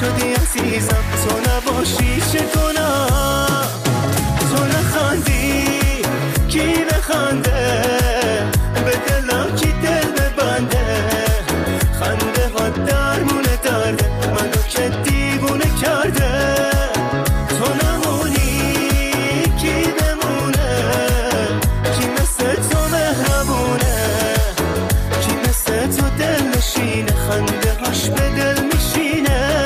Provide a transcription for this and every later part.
شدی عزیزم، تو نباشی چه گناه، تو نخندی کی بخنده، به دلم کی دل ببنده، خنده ها درمونه درده، منو که دیوونه کرده، تو نمونی کی بمونه، کی مثل تو مهربونه، کی مثل تو دل نشینه، خنده هاش به دل میشینه.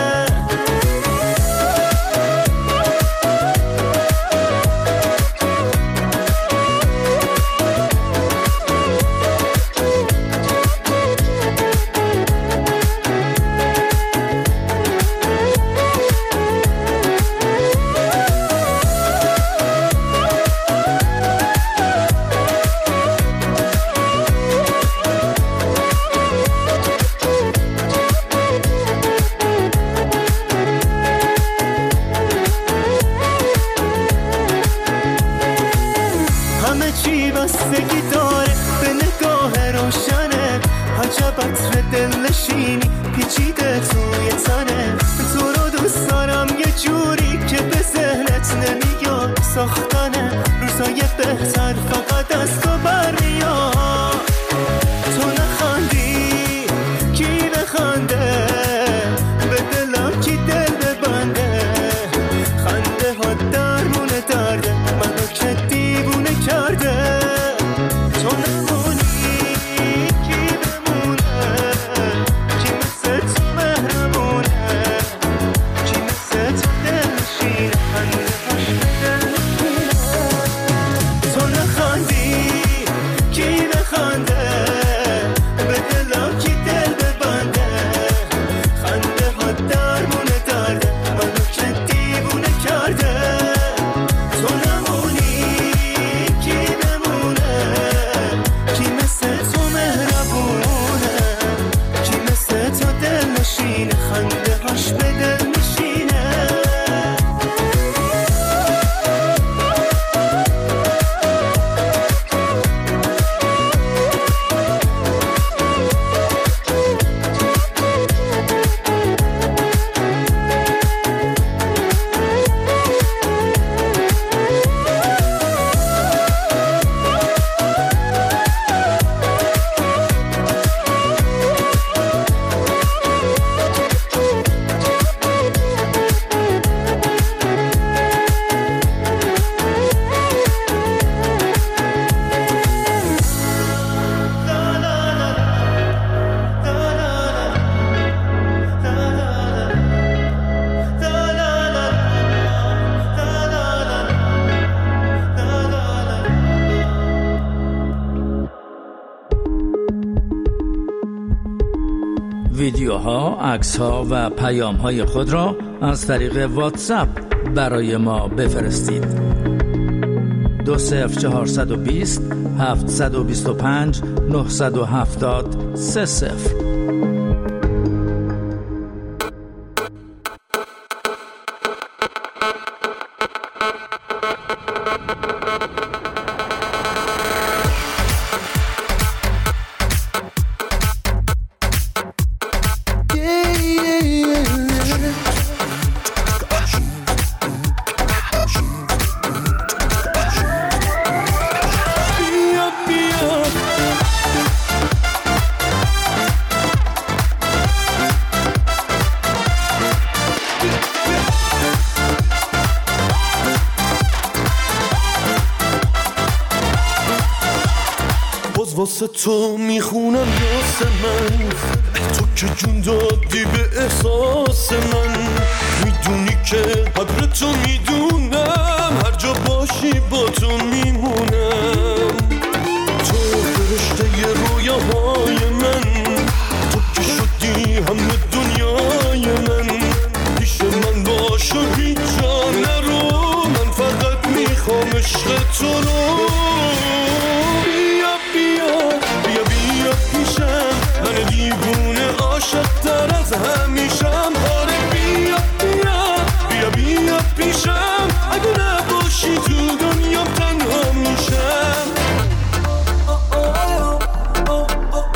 چی بستگی داره به نگاه روشنه، عجب عطر دل نشینی پیچیده توی تنه، تو رو دوست دارم یه جوری که به ذهنت نمیاد، ساختنه روزای بهتر فقط از تو برمیاد، تو نخندی کی بخنده، به دلم کی دل ببنده، خنده ها درمونه درده، منو که دیوونه کرده، تو نمونی کی بمونه، کی مثل تو مهربونه، کی مثل تو دل نشینه، خنده هاش به دل نشینه، تو نخندی کی بخنده، به دلم کی دل ببنده، خنده ها درمونه درده، منو که دیوونه کرده، تو نمونی کی بمونه، کی مثل تو مهربونه، کی مثل تو دل نشینه، خنده هاش به دل میشینه. ویدیوها، عکس‌ها و پیام‌های خود را از طریق واتساپ برای ما بفرستید. 20420 725 970 30. واسه تو میخونم یاس من، تو که جون دادی به احساس من، میدونی که قدر تو میدونم، هر جا باشی با تو میمونم، تو فرشته رویاهای من، تو که شدی همه دنیای من، پیش من باش و هیچ جا نرو، من فقط میخوام عشق تو رو. من دیوونه عاشق تر از همیشم، آره بیا بیا بیا بیا پیشم، اگه نباشی تو دنیا تنها میشم.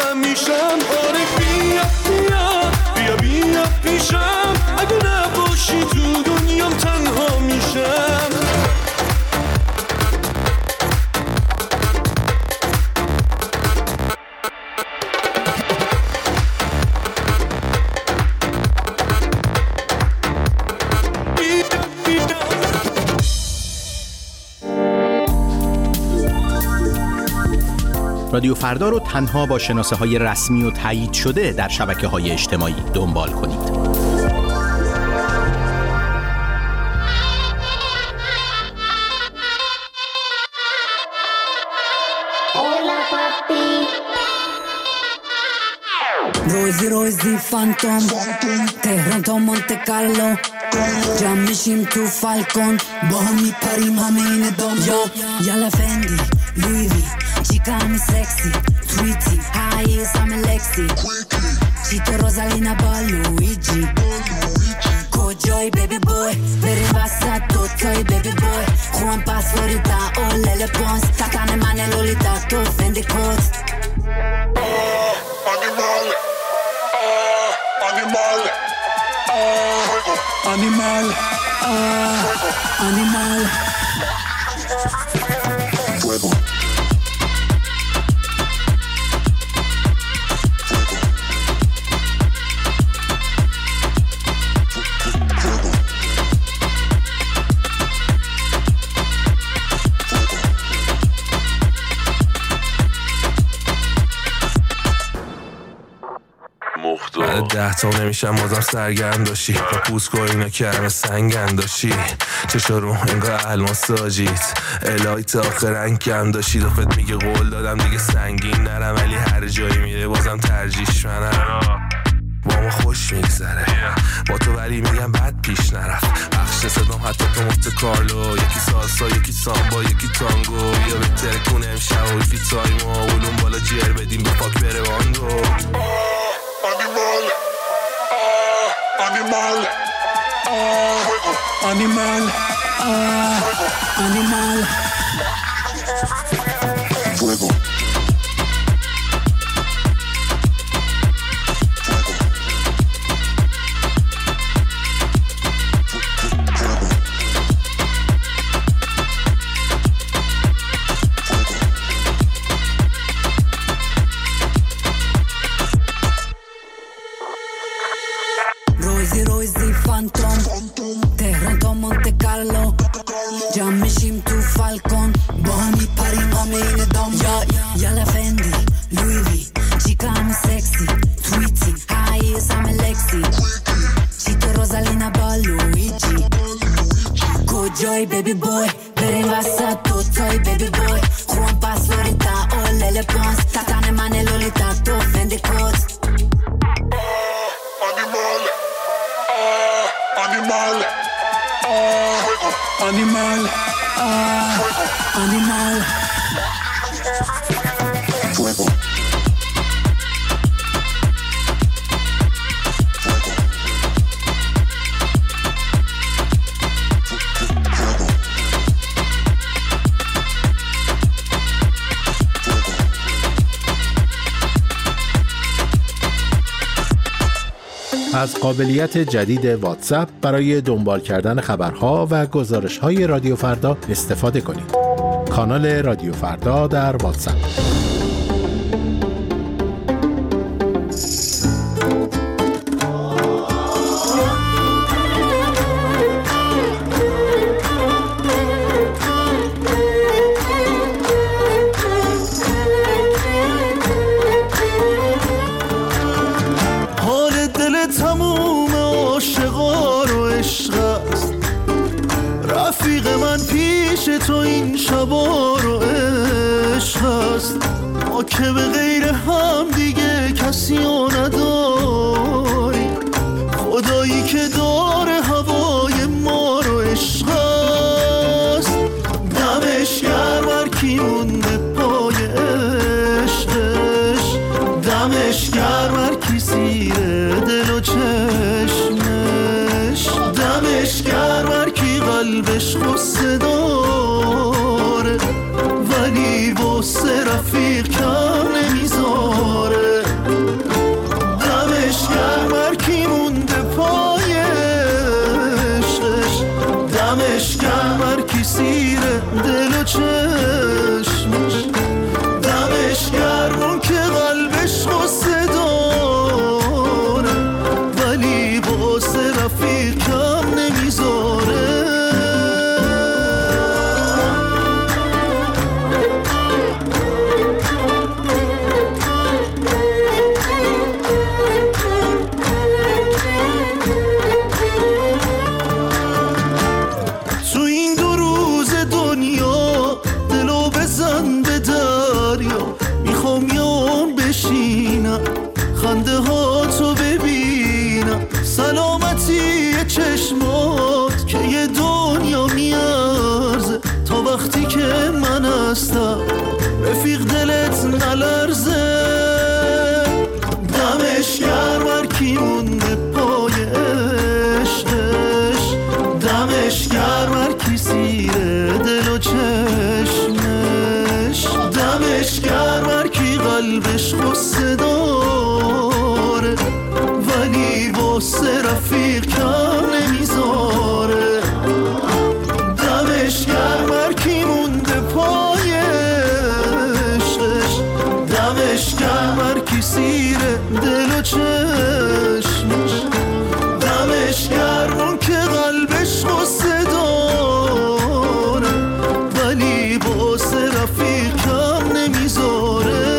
جمع میشم. آره بیا بیا بیا بیا پیشم، اگه نباشی تو دنیام تنها میشم. رادیو فردا رو تنها با شناسه‌های رسمی و تایید شده در شبکه‌های اجتماعی دنبال کنید. روزی فانتوم تهران تا مونت کارلو جمع میشیم تو فالکون با هم میپریم همه این دنیا. یالا فندی لویوی چیکا همی سکسی تویتی هاییز همه لکسی چیتو روزالینا با لویجی کجای بیبی بوی بریم وسط دوتای بیبی بوی خوان پاسوریتا اولل پونس تکانه من لولیتا تو فندی کوت Animal, animal. Fuego. بعد 10 تا نمیشم بازم سرگرم داشتی با پوسکو اینا که همه سنگن داشتی چشا رو انگار الماس داجیت الایت آخر رنگم داشتی دفت میگه قول دادم دیگه سنگین نرم ولی هر جایی میره بازم ترجیش منم با ما خوش میگذره با تو ولی میگم بد پیش نرفت بخش صدام حتی تو مفت کارلو یکی سالسا یکی سامبا یکی تانگو یا بهتره کنه امشب و فی تایم و اولون بالا جر بدیم به پاک بره باندو Animal, animal, animal. Fuego. روزی فانتوم تهران تا مونت کارلو جمع میشیم تو فالکون با هم میپریم همه این دنیا. یالا فندی لویوی چیکا همه سکسی تویتی هاییز همه لکسی چیتو روزالینا با لویجی کجای بیبی بوی بریم وسط دوتای بیبی بوی خوان پاسوریتا اولل پونس تکانه من لولیتا تو فندی کوت Animal, animal, animal. Fuego. از قابلیت جدید واتساپ برای دنبال کردن خبرها و گزارش‌های رادیو فردا استفاده کنید. کانال رادیو فردا در واتساپ. تموم عاشقا رو عشق است رفیق من پیش تو این شبا رو عشق است ما که به غیر هم دیگه کسی رو نداری خدایی که داره هوای ما رو عشق است دمش گرم هر کی مونده پای عشقش دمش گرم هر کی سیره دل و چشمش دمش گرم هر کی قلبش غصه داره ولی واسه رفیق کم نمیذاره واسه رفیق کم نمیذاره. دمش گرم هر کی مونده پای عشقش، دمش گرم هر کی سیره دل و چشمش، دمش گرم اون که قلبش غصه داره ولی واسه رفیق کم نمیذاره.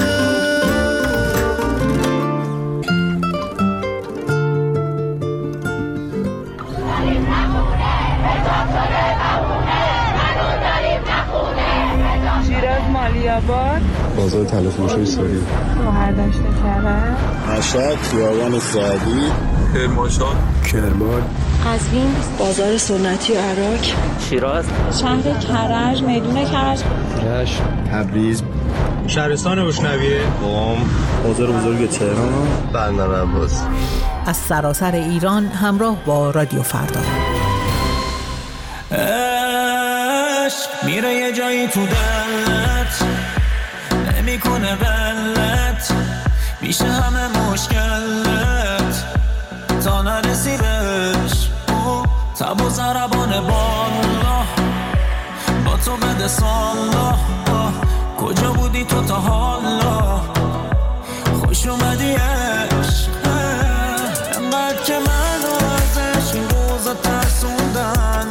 شیراز مالیاباد، بازار تلفروشی ساری، شهرداشت کرد، مشهد، خیابان سعدی، کرمانشاه، کرمان، قزوین، بازار سنتی عراق، شیراز، شهر کرج، میدون کرج، رشت، تبریز، شهرستان بشنویه، قم، بازار بزرگ تهران، بندر عباس. از سراسر ایران همراه با رادیو فردا. عشق میره یه جایی تو دلت، نمیکنه غلط، میشه همه مشکلت تا نرسی بهش. تب و ضربان بالا با تو بده سالا، کجا بودی تو تا حالا؟ خوش اومدی عشق، انقدر که منو ازش این روزا ترسوندن،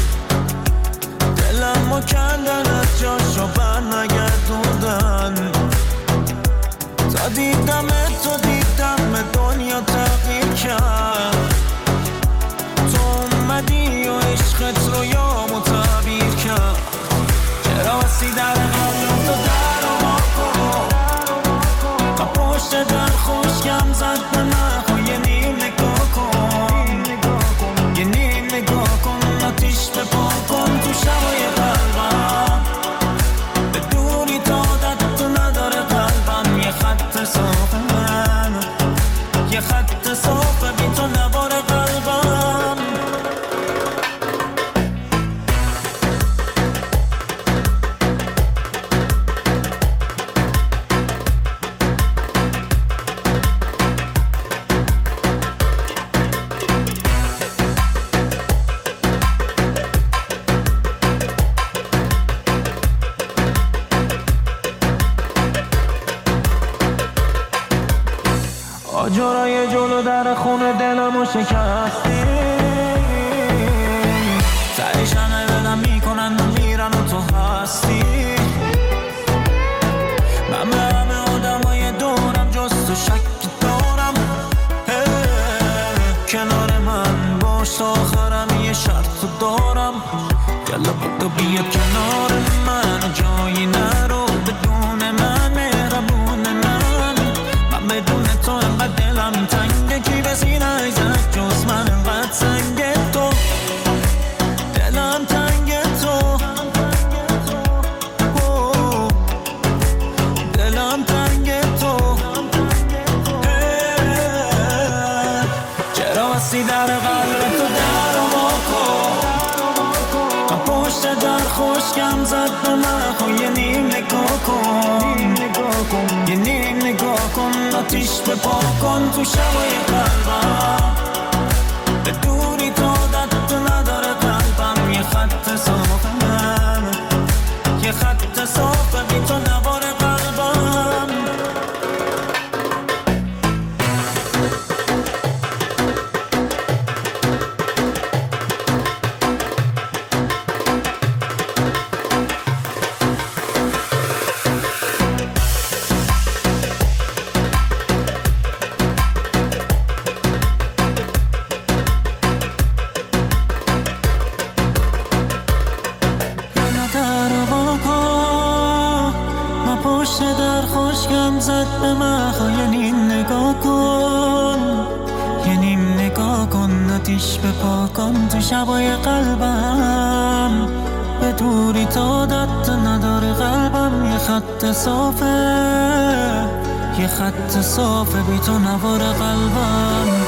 دلمو کندن از جاشو بر نگردوندن. تا دیدم تو دیدم دنیا تغییر کرد، تو اومدی و عشقت رو یامو تعبیر کرد. چرا وسی در قلب تو در و ما کن، تا پشت در خوشگم زد به من، یه نیم نگاه کن، یه نیم نگاه کن، آتیش به پا کن تو شبای قلبم، به دوری تا عادت تو نداره قلبم. یه خط صاف من، یه خط صاف بی تو نباره قلبم. آجرای جلو در خونه دلمو شکستی، تریش همه بدم میکنن و میرن و تو هستی. من به همه آدمای دورم جز تو شک دارم، کنار من باش تا آخرم یه شرط دارم. یلا بودو بیا کنار من، جایی نرو بدون من، مهربون من بدون تو انقدر دلم تنگه، کی به سینه ایزد جز من انقدر سنگه تو، دلم تنگه تو، دلم تنگه تو. چرا وسی در قلب تو در و ما کن، تا پشت در خوشگم زد به من، یه نیم نگاه کن، یه نیم نگاه کن، آتیش به پا کن تو شبای قلبم، به دوری تا عادت تو نداره قلبم. یه خط صاف من، یه خط صاف بی تو نباره قلبم. به پا کن تو شبای قلبم، به دوری تا عادت نداره قلبم. یه خط صافه، یه خط صافه بی تو نوار قلبم.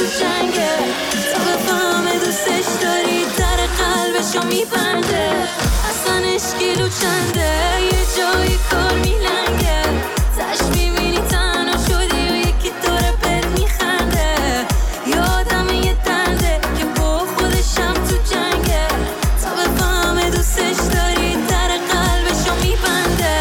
جنگه تا بفهمه دوستش داری در قلبشو میبنده اصلا اشکیلو چنده یه جایی کار میلنگه تش میبینی تنها شدی و یکی داره بهت میخنده یادم یه دنده که با خودشم تو جنگه تا بفهمه دوستش داری در قلبشو میبنده.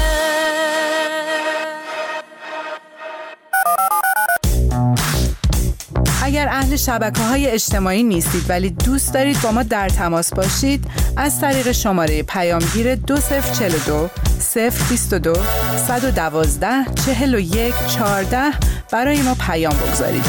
اگر اهل شبکه‌های اجتماعی نیستید ولی دوست دارید با ما در تماس باشید از طریق شماره پیامگیر 2042 022 112 41 14 برای ما پیام بگذارید.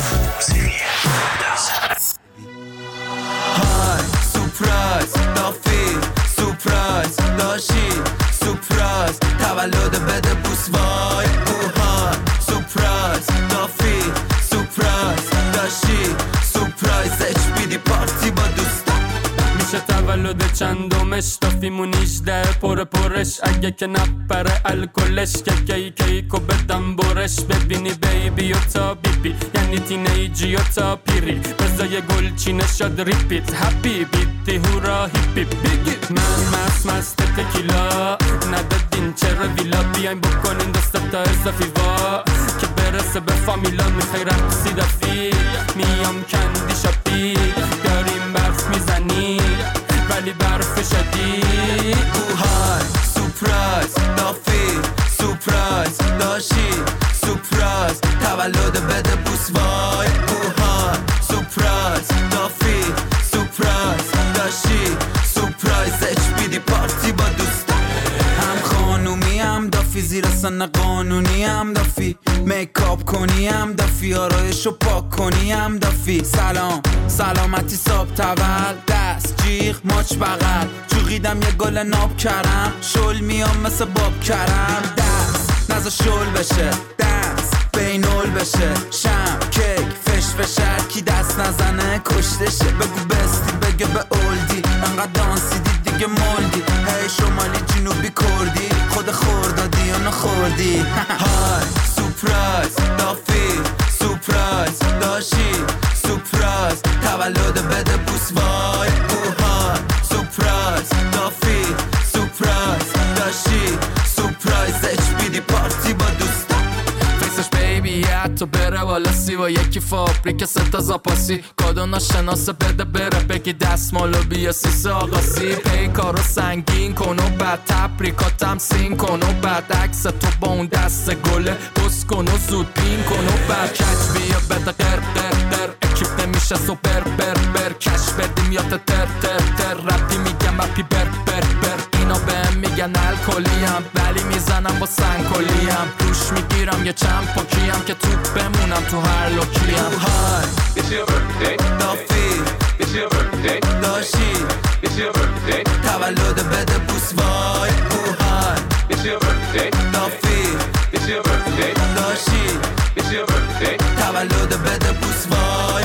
سورپرایز دافی سورپرایز داشی سورپرایز تولد بده بوس وای اوهان سورپرایز دافی سورپرایز داشی سورپرایز اچ پارتی با دوستا میشه تولد چندمش دافیمون 18 پرش اگه که نپره الکلش که کیکو بدم برش ببینی بیبی و تا بیبی یعنی تینیجی و تا پیری بزای گلچینه شد ریپیت هپی بیتی هورا هیپی بیگی من مست تکیلا ندادین چرا ویلا بیاین بکنین دست تا اضافی وا که برسه به فامیلا میخوای رقصی دافی میام کندی شاپی داریم برف میزنی ولی برف شدی اوهای سورپرایز دافی سورپرایز داشی سورپرایز تولد بده بوس وای اوهای سورپرایز دافی سورپرایز داشی سورپرایز اچ پارتی با دوستا هم خانومی هم دافی زیر سن قانونی هم دافی میکاپ کنی هم دافی آرایشو پاک کنی هم دافی سلامتی صاحب تول دست جیغ ماچ بغل جوغیدم یه گل ناب کرم شل میام مثل باب کرم دست نزا شل بشه دست بینول بشه شم کیک فش کی دست نزنه کشتشه بگو بستی بگه به اولدی انقدر دانسیدی دیگه مولدی هی شمالی جنوبی کردی خود خوردادی یا نخوردی های سورپرایز دافی سورپرایز داشی سورپرایز تولد بده بوس وای اوهای سورپرایز دافی سورپرایز داشی سورپرایز اچ پارتی با دوستا فیسش بیبی حتی بره والا سی و یکی فابریک ستا زاپاسی کادو ناشناسه بده بره بگی دستمالو بیا سیسه آقاسی پیکارو سنگین کن و بعد تبریکاتم سین کن و بعد عکس تو با اون دست گله بس کن و زود بین کن و بعد کچ بیا بده قر اکیپ نمیشه سوپر بر کش بدیم یا تر ربی میگم اپی بر اینا بهم میگن الکلیم ولی میزنم با سنگکلیم روش میگیرم یه چند پاکیم که توپ بمونم تو هر لوکیم های It's your birthday دافی It's your birthday داشی It's your birthday تولد بده بوس وای اوهای It's your birthday دافی It's your birthday داشی It's your birthday تولد بده بوس وای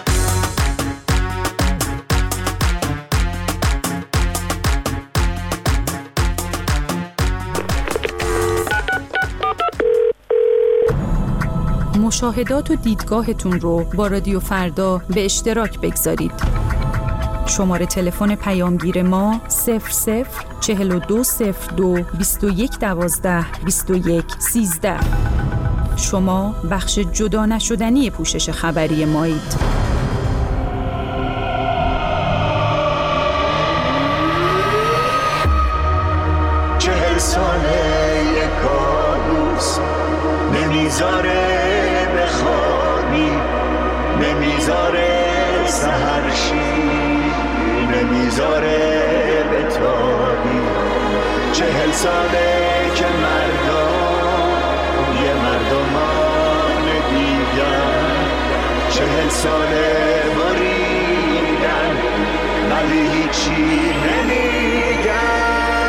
مشاهدات و دیدگاهتون رو با رادیو فردا به اشتراک بگذارید. شماره تلفن پیامگیر ما 004202 2112 2113. شما بخش جدا نشدنی پوشش خبری مایید. 40 ساله یک کابوس نمیذاره بخوابی نمیذاره سحرشی نمیذاره بتابی 40 ساله که مردم یه مردمان دیگر 40 ساله بریدن ولی هیچی نمیگن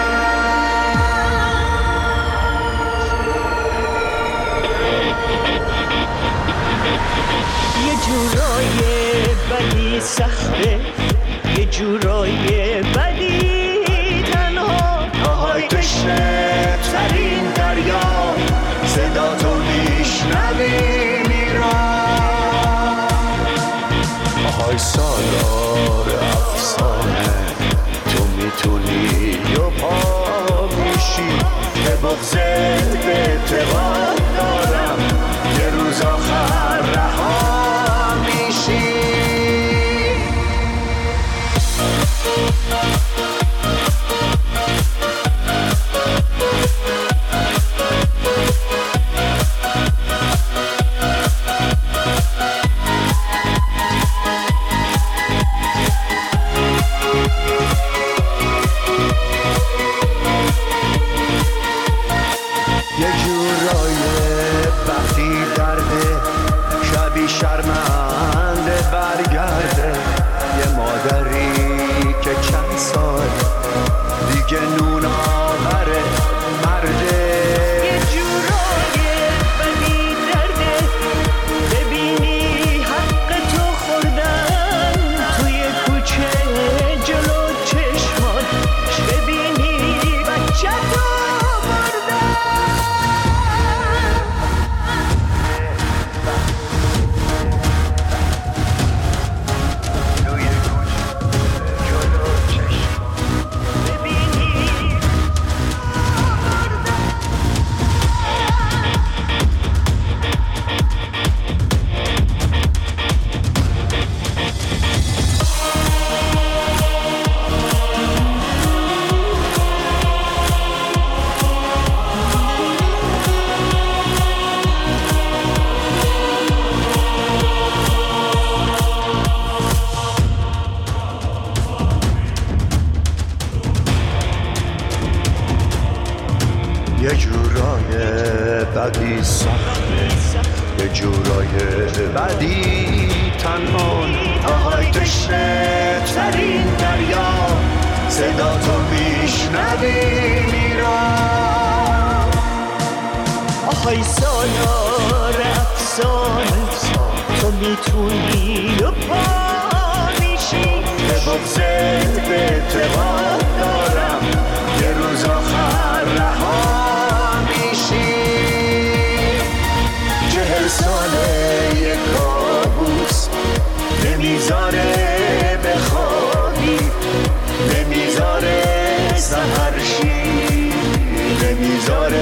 یه جورای ولی سخته یه جورای ولی تنها آهای تشنه ترین دریا صدا تو میشنوی میرا افسانه تو میتونی و پا میشی به بغضت به اعتقاد دارم یه روز آخر رها میشی شرمنده برگرده یه مادری که چند سال دیگه نون آوره مرده یه جورای بدی درده ببینی حق تو خوردن توی کوچه جلو چشمان ببینی بچه تو بردن یه جورای بدی سخته یه جورای بدی تنهان آهای تشنه ترین دریا صدا تو میشنوی میرم آهای سالار افسانه تو میتونی و پا میشی به بغضت به اعتقاد دارم یه روز آخر رها میشی 40 ساله یه کابوس نمیذاره بخوابی نمیذاره سحر شی نمیذاره